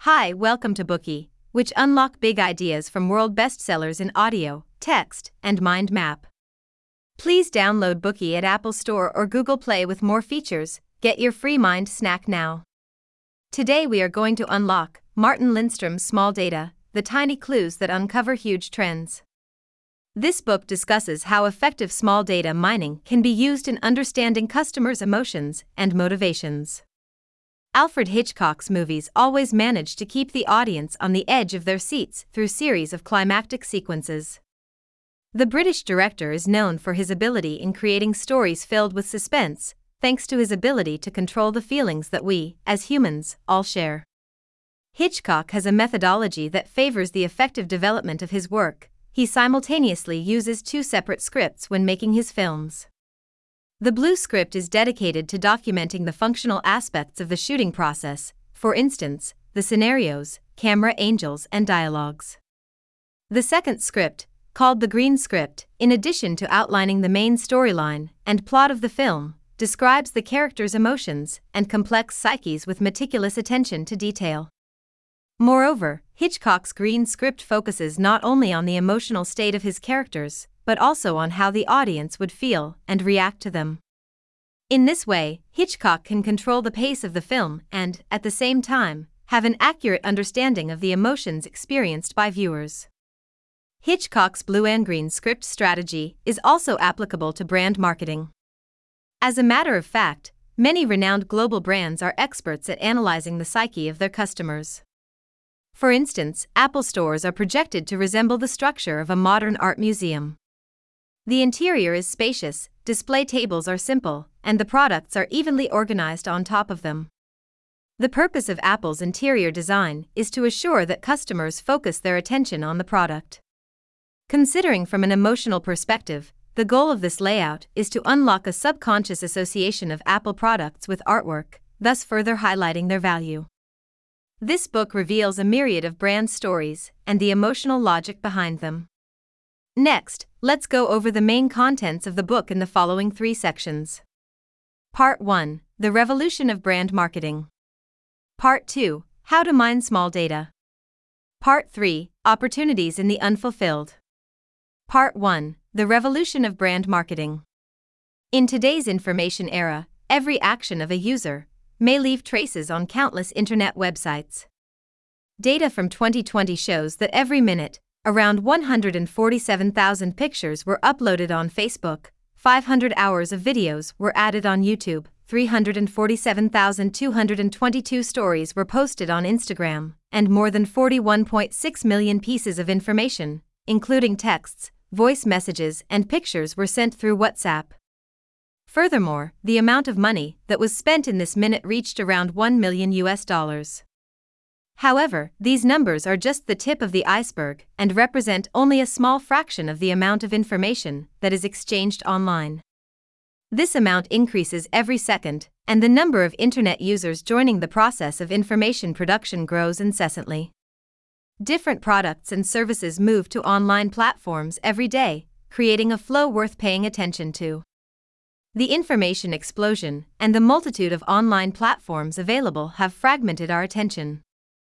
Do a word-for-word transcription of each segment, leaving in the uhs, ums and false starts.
Hi, welcome to Bookey, which unlock big ideas from world bestsellers in audio, text, and mind map. Please download Bookey at Apple Store or Google Play with more features. Get your free mind snack now. Today we are going to unlock Martin Lindstrom's Small Data, the tiny clues that uncover huge trends. This book discusses how effective small data mining can be used in understanding customers' emotions and motivations. Alfred Hitchcock's movies always manage to keep the audience on the edge of their seats through series of climactic sequences. The British director is known for his ability in creating stories filled with suspense, thanks to his ability to control the feelings that we, as humans, all share. Hitchcock has a methodology that favors the effective development of his work. He simultaneously uses two separate scripts when making his films. The blue script is dedicated to documenting the functional aspects of the shooting process, for instance, the scenarios, camera angles, and dialogues. The second script, called the green script, in addition to outlining the main storyline and plot of the film, describes the characters' emotions and complex psyches with meticulous attention to detail. Moreover, Hitchcock's green script focuses not only on the emotional state of his characters, but also on how the audience would feel and react to them. In this way, Hitchcock can control the pace of the film and, at the same time, have an accurate understanding of the emotions experienced by viewers. Hitchcock's blue and green script strategy is also applicable to brand marketing. As a matter of fact, many renowned global brands are experts at analyzing the psyche of their customers. For instance, Apple stores are projected to resemble the structure of a modern art museum. The interior is spacious, display tables are simple, and the products are evenly organized on top of them. The purpose of Apple's interior design is to assure that customers focus their attention on the product. Considering from an emotional perspective, the goal of this layout is to unlock a subconscious association of Apple products with artwork, thus further highlighting their value. This book reveals a myriad of brand stories and the emotional logic behind them. Next, let's go over the main contents of the book in the following three sections. Part one. The Revolution of Brand Marketing. Part two. How to Mine Small Data. Part three. Opportunities in the Unfulfilled. Part one. The Revolution of Brand Marketing. In today's information era, every action of a user may leave traces on countless internet websites. Data from twenty twenty shows that every minute, around one hundred forty-seven thousand pictures were uploaded on Facebook, five hundred hours of videos were added on YouTube, three hundred forty-seven thousand two hundred twenty-two stories were posted on Instagram, and more than forty-one point six million pieces of information, including texts, voice messages, and pictures were sent through WhatsApp. Furthermore, the amount of money that was spent in this minute reached around one million U S dollars. However, these numbers are just the tip of the iceberg and represent only a small fraction of the amount of information that is exchanged online. This amount increases every second, and the number of internet users joining the process of information production grows incessantly. Different products and services move to online platforms every day, creating a flow worth paying attention to. The information explosion and the multitude of online platforms available have fragmented our attention.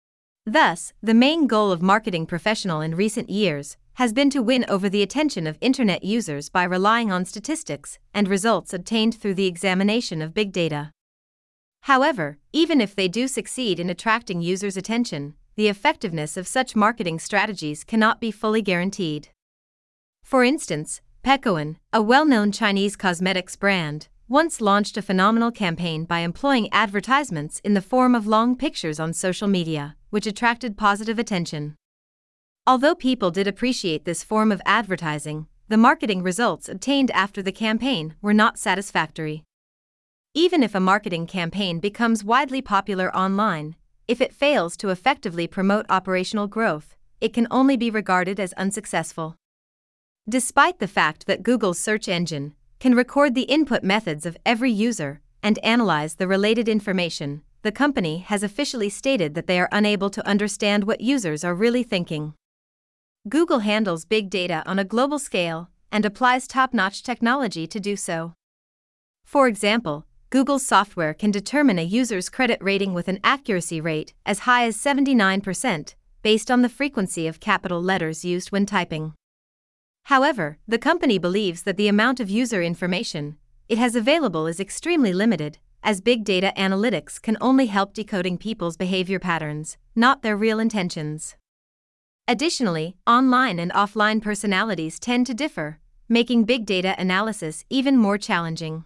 Thus, the main goal of marketing professionals in recent years has been to win over the attention of internet users by relying on statistics and results obtained through the examination of big data. However, even if they do succeed in attracting users' attention, the effectiveness of such marketing strategies cannot be fully guaranteed. For instance, Pekoin, a well-known Chinese cosmetics brand, once launched a phenomenal campaign by employing advertisements in the form of long pictures on social media, which attracted positive attention. Although people did appreciate this form of advertising, the marketing results obtained after the campaign were not satisfactory. Even if a marketing campaign becomes widely popular online, if it fails to effectively promote operational growth, it can only be regarded as unsuccessful. Despite the fact that Google's search engine can record the input methods of every user and analyze the related information, the company has officially stated that they are unable to understand what users are really thinking. Google handles big data on a global scale and applies top-notch technology to do so. For example, Google's software can determine a user's credit rating with an accuracy rate as high as seventy-nine percent, based on the frequency of capital letters used when typing. However, the company believes that the amount of user information it has available is extremely limited, as big data analytics can only help decoding people's behavior patterns, not their real intentions. Additionally, online and offline personalities tend to differ, making big data analysis even more challenging.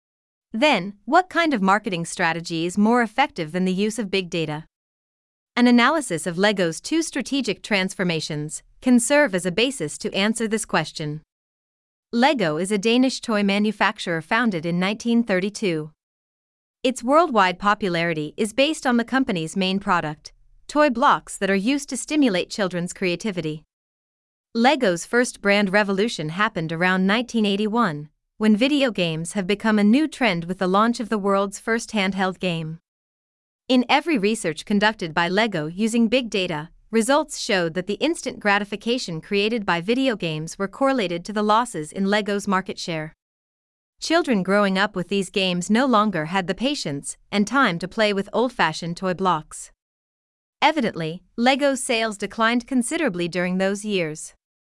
Then, what kind of marketing strategy is more effective than the use of big data? An analysis of LEGO's two strategic transformations can serve as a basis to answer this question. LEGO is a Danish toy manufacturer founded in nineteen thirty-two. Its worldwide popularity is based on the company's main product, toy blocks that are used to stimulate children's creativity. LEGO's first brand revolution happened around nineteen eighty-one, when video games have become a new trend with the launch of the world's first handheld game. In every research conducted by LEGO using big data, results showed that the instant gratification created by video games were correlated to the losses in LEGO's market share. Children growing up with these games no longer had the patience and time to play with old-fashioned toy blocks. Evidently, LEGO's sales declined considerably during those years.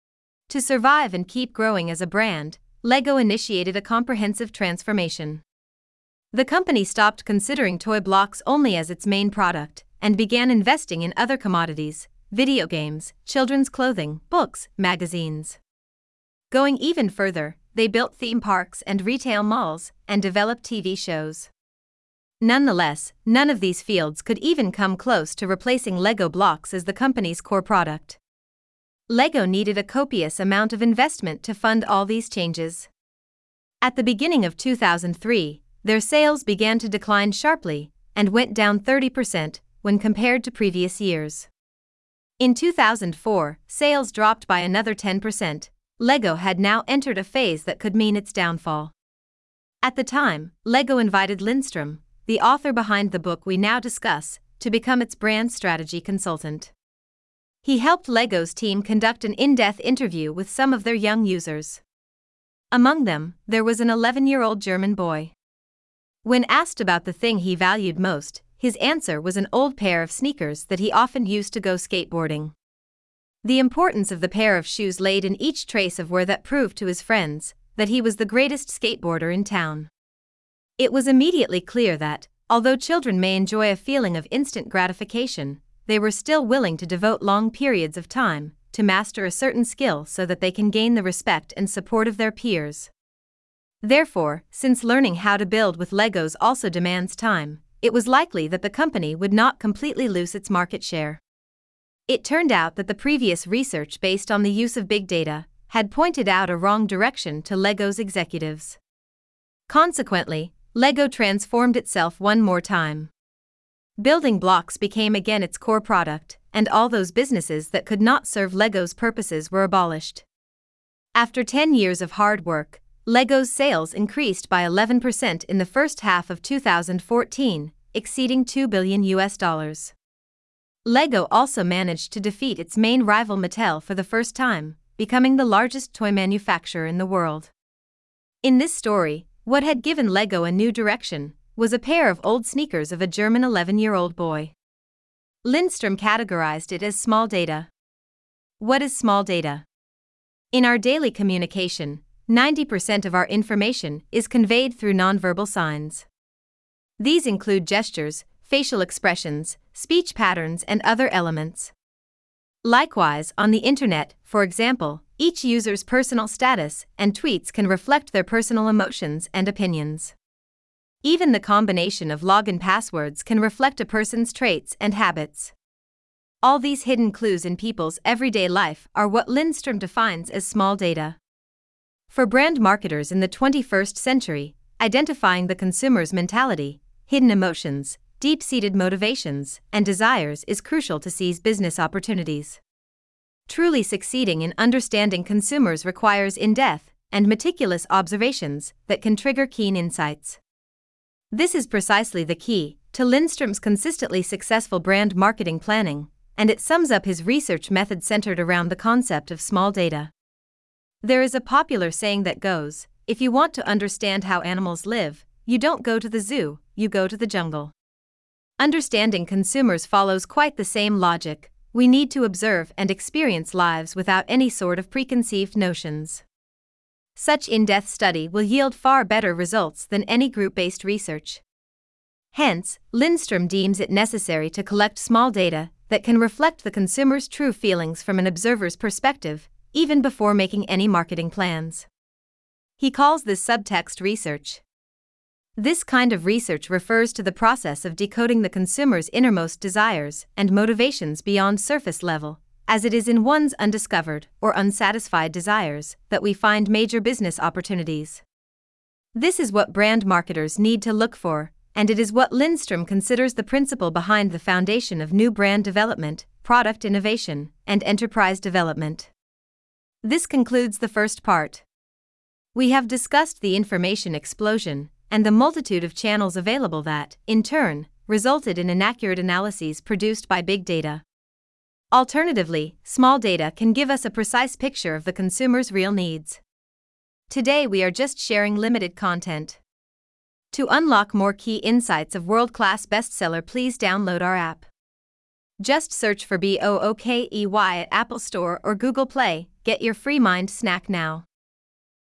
To survive and keep growing as a brand, LEGO initiated a comprehensive transformation. The company stopped considering toy blocks only as its main product and began investing in other commodities, video games, children's clothing, books, magazines. Going even further, they built theme parks and retail malls and developed T V shows. Nonetheless, none of these fields could even come close to replacing LEGO blocks as the company's core product. LEGO needed a copious amount of investment to fund all these changes. At the beginning of two thousand three, their sales began to decline sharply and went down thirty percent when compared to previous years. In two thousand four, sales dropped by another ten percent. LEGO had now entered a phase that could mean its downfall. At the time, LEGO invited Lindstrom, the author behind the book we now discuss, to become its brand strategy consultant. He helped LEGO's team conduct an in-depth interview with some of their young users. Among them, there was an eleven-year-old German boy. When asked about the thing he valued most, his answer was an old pair of sneakers that he often used to go skateboarding. The importance of the pair of shoes laid in each trace of wear that proved to his friends that he was the greatest skateboarder in town. It was immediately clear that, although children may enjoy a feeling of instant gratification, they were still willing to devote long periods of time to master a certain skill so that they can gain the respect and support of their peers. Therefore, since learning how to build with LEGOs also demands time, it was likely that the company would not completely lose its market share. It turned out that the previous research based on the use of big data had pointed out a wrong direction to LEGO's executives. Consequently, LEGO transformed itself one more time. Building blocks became again its core product, and all those businesses that could not serve LEGO's purposes were abolished. After ten years of hard work, LEGO's sales increased by eleven percent in the first half of two thousand fourteen, exceeding two billion U S dollars. LEGO also managed to defeat its main rival Mattel for the first time, becoming the largest toy manufacturer in the world. In this story, what had given LEGO a new direction was a pair of old sneakers of a German eleven-year-old boy. Lindstrom categorized it as small data. What is small data? In our daily communication, ninety percent of our information is conveyed through nonverbal signs. These include gestures, facial expressions, speech patterns, and other elements. Likewise, on the internet, for example, each user's personal status and tweets can reflect their personal emotions and opinions. Even the combination of login passwords can reflect a person's traits and habits. All these hidden clues in people's everyday life are what Lindstrom defines as small data. For brand marketers in the twenty-first century, identifying the consumer's mentality, hidden emotions, deep-seated motivations, and desires is crucial to seize business opportunities. Truly succeeding in understanding consumers requires in-depth and meticulous observations that can trigger keen insights. This is precisely the key to Lindstrom's consistently successful brand marketing planning, and it sums up his research method centered around the concept of small data. There is a popular saying that goes, "If you want to understand how animals live, you don't go to the zoo, you go to the jungle. Understanding consumers follows quite the same logic. We need to observe and experience lives without any sort of preconceived notions. Such in-depth study will yield far better results than any group-based research. Hence, Lindstrom deems it necessary to collect small data that can reflect the consumer's true feelings from an observer's perspective, even before making any marketing plans. He calls this subtext research. This kind of research refers to the process of decoding the consumer's innermost desires and motivations beyond surface level, as it is in one's undiscovered or unsatisfied desires that we find major business opportunities. This is what brand marketers need to look for, and it is what Lindstrom considers the principle behind the foundation of new brand development, product innovation, and enterprise development. This concludes the first part. We have discussed the information explosion and the multitude of channels available that, in turn, resulted in inaccurate analyses produced by big data. Alternatively, small data can give us a precise picture of the consumer's real needs. Today we are just sharing limited content. To unlock more key insights of world-class bestseller, please download our app. Just search for BOOKEY at Apple Store or Google Play. Get your free mind snack now.